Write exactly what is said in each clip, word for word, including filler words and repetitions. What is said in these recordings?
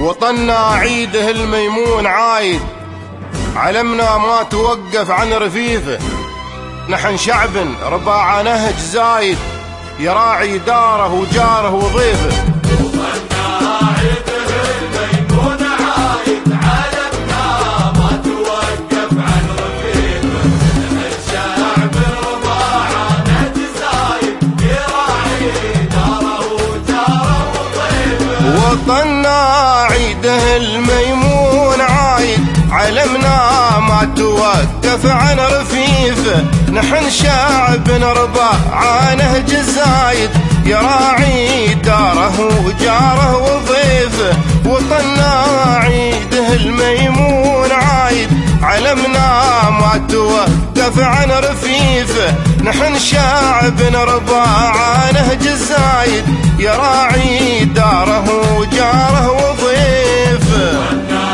وطننا عيده الميمون عايد، علمنا ما توقف عن رفيفه. نحن شعب رباع نهج زايد، يراعي داره وجاره وضيفه. وطننا عيده الميمون عايد، علمنا ما توقف عن رفيفه. نحن شعب رباع نهج زايد، يراعي داره وجاره وضيفه. وطننا عيده الميمون عايد، علمنا ما توقف عن رفيفه. نحن شعب رباع نهج زايد، يراعي داره وجاره وضيفه. وطننا عيده الميمون عايد، علمنا ما توقف عن رفيفه. نحن شعب رباع نهج زايد، يراعي داره وجاره وضيفه.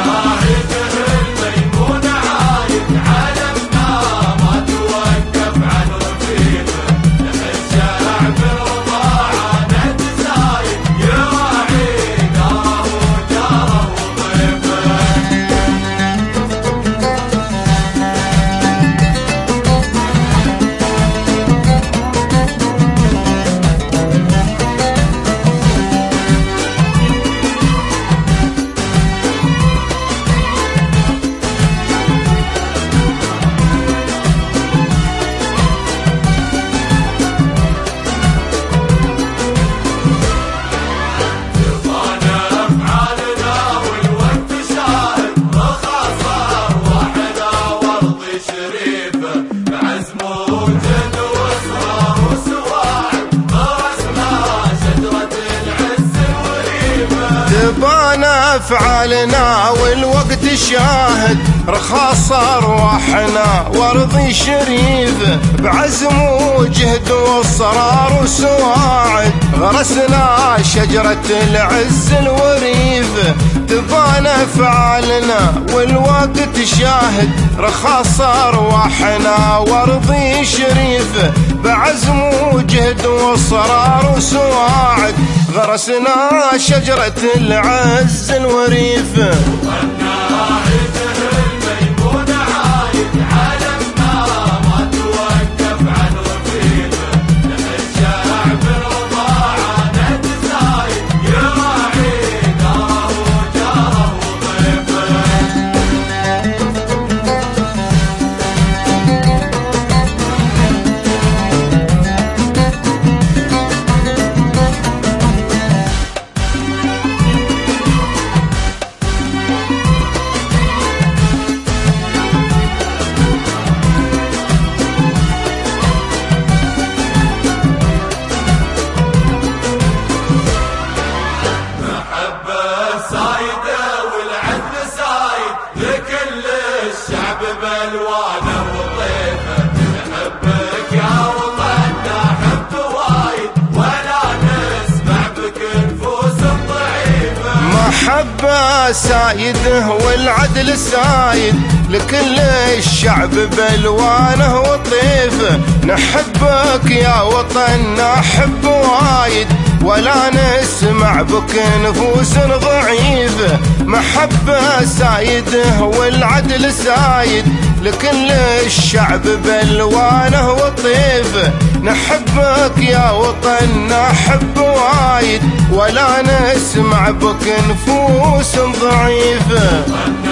تبانا افعالنا والوقت شاهد، رخاص ارواحنا وارضي شريفه. بعزم وجهد واصرار وسواعد، غرسنا شجرة العز الوريفه. تبانا افعالنا والوقت شاهد، رخاص ارواحنا وارضي شريفه. بعزم وجهد واصرار وسواعد، غرسنا شجرة العز الوريفه. بالوانه وطيفه. نحبك يا وطننا حب وايد، ولا نسمع بك نفوس ضعيفه. محبة سايده والعدل سايد، لكل الشعب بالوانه وطيفه. نحبك يا وطننا حب وايد، ولا نسمع بك نفوس ضعيفه. محبة سايده والعدل سايد، لكل الشعب بالوانه وطيفه. نحبك يا وطننا حب وايد، ولا نسمع بك نفوس ضعيفه.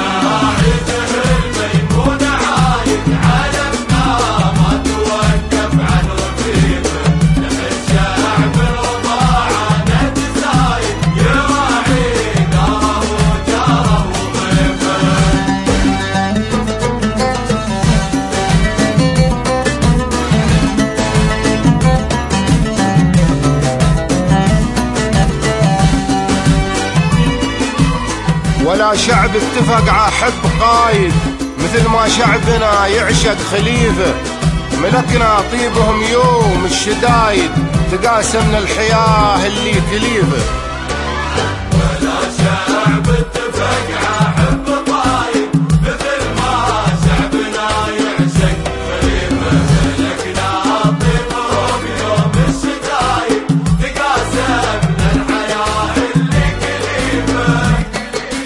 ولا شعب اتفق ع حب قايد، مثل ما شعبنا يعشق خليفه. ملكنا طيبهم يوم الشدايد، تقاسمنا الحياه اللي تليفه. ولا شعب اتفق ع حب قايد، مثل ما شعبنا يعشق خليفه. ملكنا طيبهم يوم الشدايد، تقاسمنا الحياه اللي تليفه.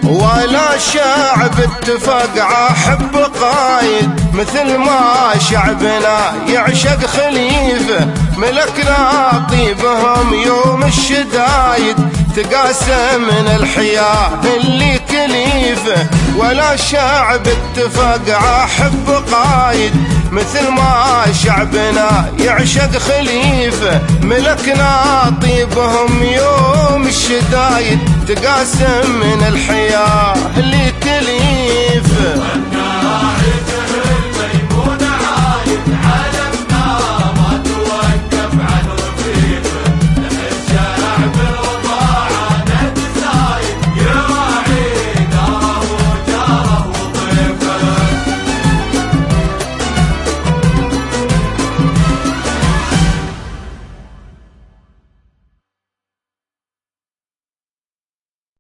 ولا شعب اتفق عحب قايد مثل ما شعبنا يعشق خليفة. ملكنا طيبهم يوم الشدايد تقاسم من الحياة اللي كليفة. ولا شعب اتفق عحب قايد مثل ما شعبنا يعشق خليفة. ملكنا طيبهم يوم الشدايد تقاسم من الحياة اللي كليفة.